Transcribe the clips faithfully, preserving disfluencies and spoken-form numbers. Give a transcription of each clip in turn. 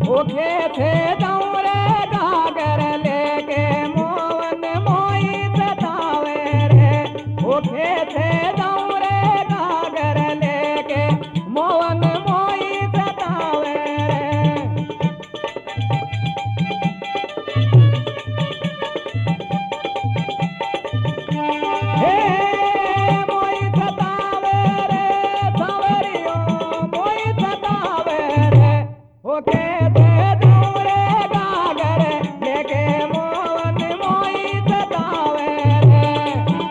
Okay थे दौरे गागर लेके मोहन मोई सतावे रे। ओके थे दौरे गागर लेके मोहन मोई सतावे रे। हे मोई सतावे रे सांवरियो मोई सतावे रे। ओके थे दौरे गागर लेके मोहन मोई सतावे रे।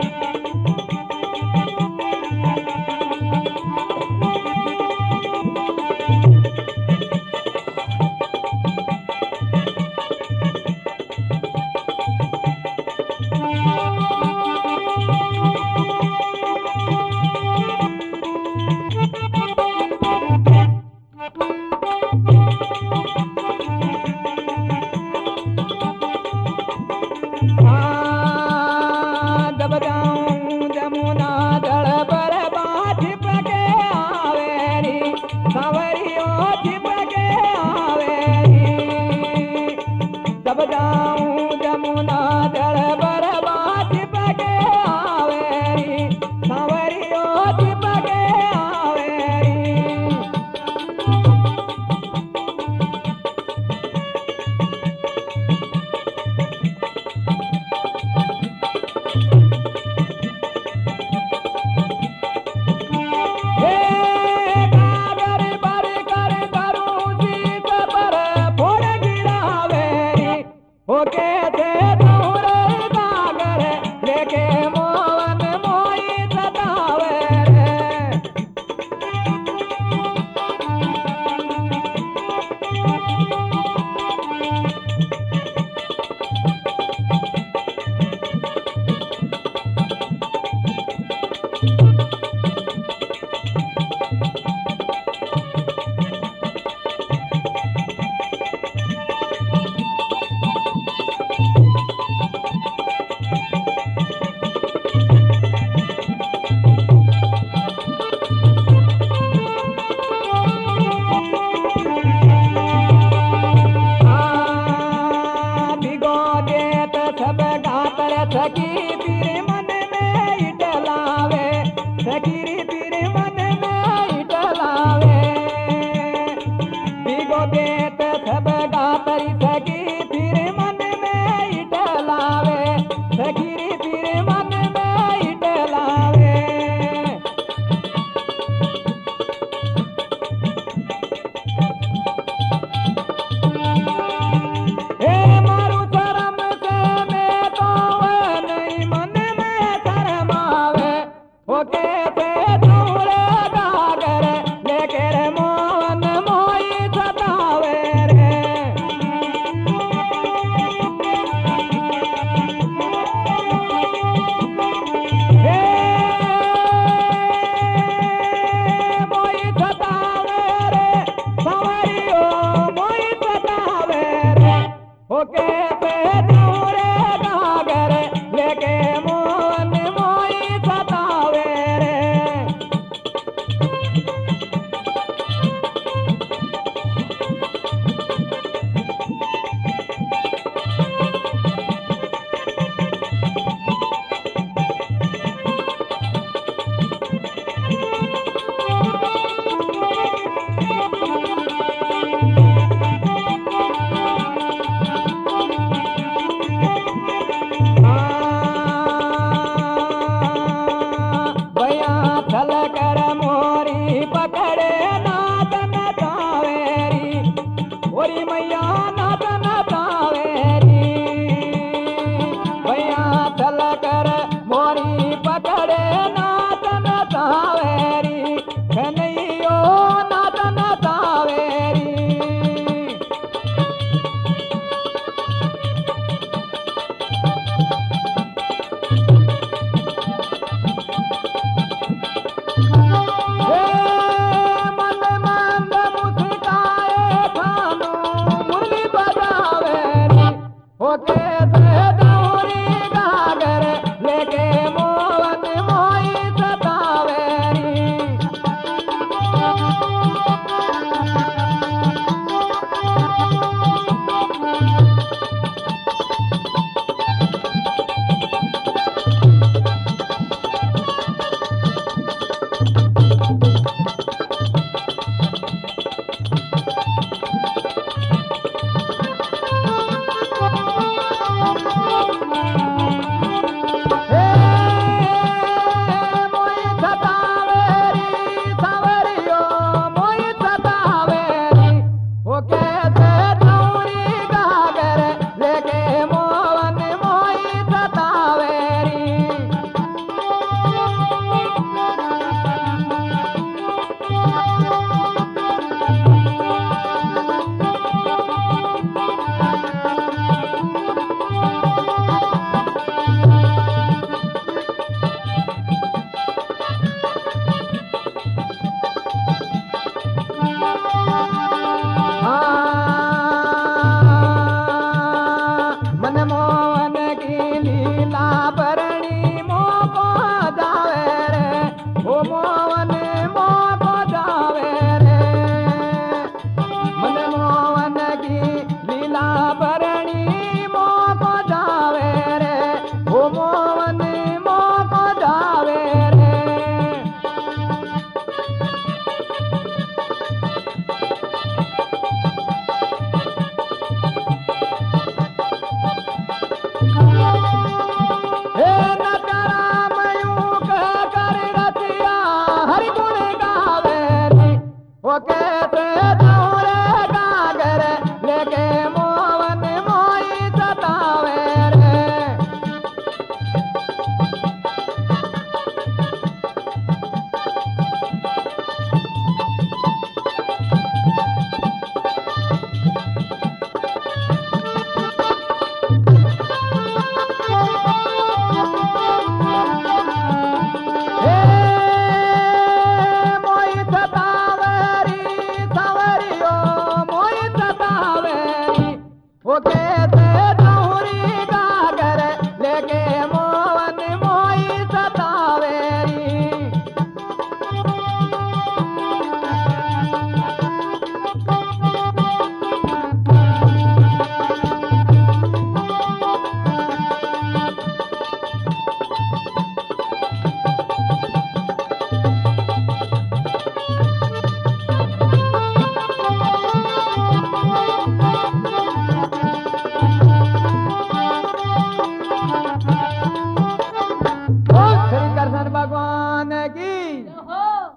हाँ, जब जाऊं जमुना जल पर बाझ पके आवेरी सांवरियो छिप के आवेरी। जब जाऊं जमुना जल पर बाझ पके आवेरी सांवरियो छिप के आवेरी। हे गागर बर कर करूं सीत पर फोड़ गिरावेरी। ओके थे दौरे गागर लेके मोहन मोई सतावे रे। हाँ, भिगो देत सब गातर सखी पीर मन में इटलावे। सखी पीर मन में इटलावे। भिगो देत सब गातर सखी पीर मन में इटलावे। सखी पीर मन में इटलावे। हे मारू शरम से मैं तो नहीं मन में शरमावे। ओके थे दौरे गागर लेके रे मोहन मोई सतावे रे। हे मोई सतावे रे सांवरियो मोई सतावे रे। ओके थे दौरे गागर लेके मोहन मोई सतावे रे। से दौरी गागर लेके मोवन मोई सतावेरी मनमोहन की लीला भरणी मोको जावे रे ओ मोहन मोको जावे रे मनमोहन की लीला भरणी मोको जावे रे ओ मोहन मोको जावे रे हे नटराम यूं कह कर रसिया हरि गुण गावे रे वो कैसे दौरे गागर लेके मोवन मोई सतावे रे हे मोई सतावेरी सवरियो मोई सतावेरी वो के